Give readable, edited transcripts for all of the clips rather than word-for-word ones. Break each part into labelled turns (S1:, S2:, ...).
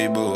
S1: table.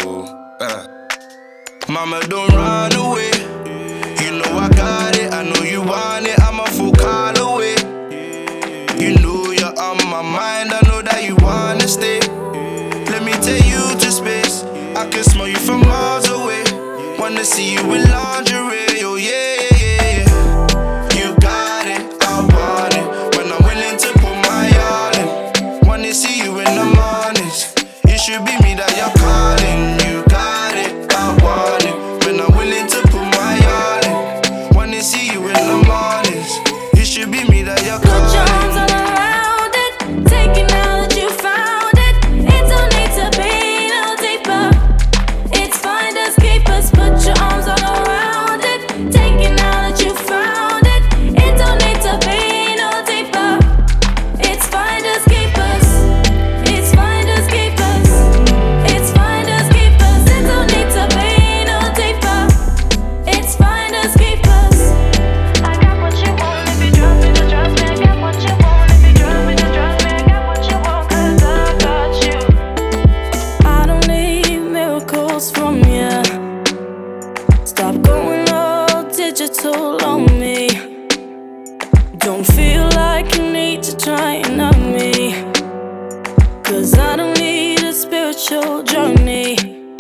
S1: Mama, don't run away. You know I got it, I know you want it. I'm a full call away. You know you're on my mind, I know that you wanna stay. Let me take you to space. I can smell you from miles away. Wanna see you in lingerie, oh yeah, yeah, yeah. You got it, I want it. When I'm willing to put my all in. Wanna see you in the mornings. It should be me that you're calling. You got it, I want it. When I'm willing to put my all in. Wanna see you in the mornings. It should be me that you're calling.
S2: Put your arms all around it, take it now that you found it. It don't need to be no deeper. It's finders keepers. Put your arms all around it, take it now that you found it. It don't need to be no deeper. It's finders keepers. It's finders keepers. It's finders keepers. It don't need to be no deeper. It's finders keepers. I got what you want if you trust me to trust me. I got what you want if you trust me to trust me. I got what you want 'cause I got you. I don't need miracles from you. Stop going all digital on me. Don't feel like you need to try and help me, 'cause I don't need a spiritual journey.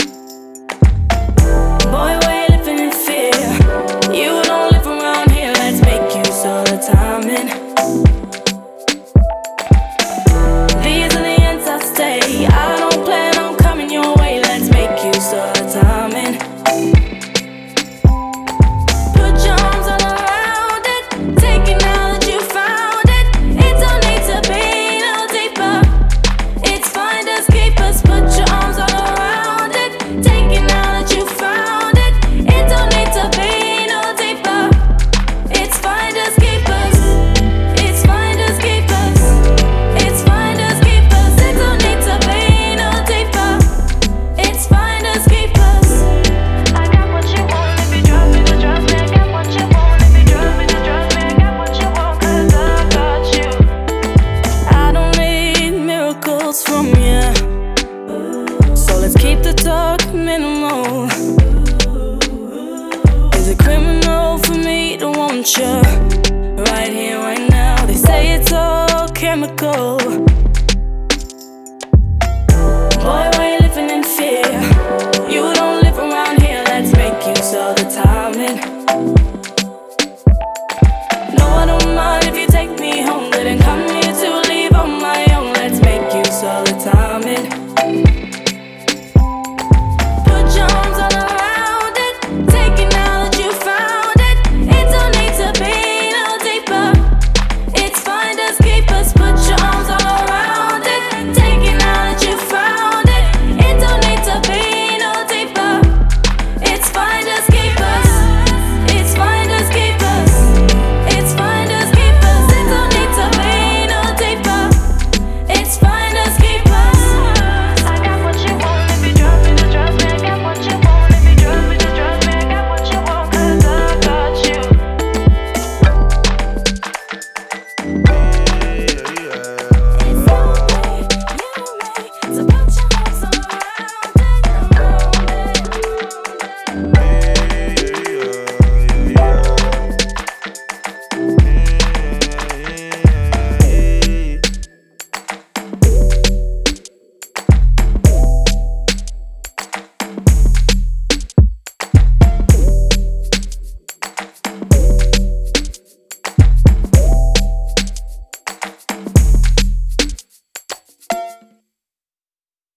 S2: Boy, we're living in fear. You don't live around here, let's make use of the timing. These are the ends I stay. I don't plan on coming your way, let's make use of the timing. Put your arms all around it, take it now that you found it. It don't need to be no deeper. It's finders keepers. Put your arms all around it, take it now that you found it. It don't need to be no deeper. It's finders keepers. It's finders keepers. It's finders keepers. It don't need to be no deeper. It's finders keepers. I got what you want if you trust me to trust me. I got what you want if you trust me to trust me. I got what you want 'cause I got you. I don't need miracles from you, so let's keep the talk minimal. Is it criminal for me to want you?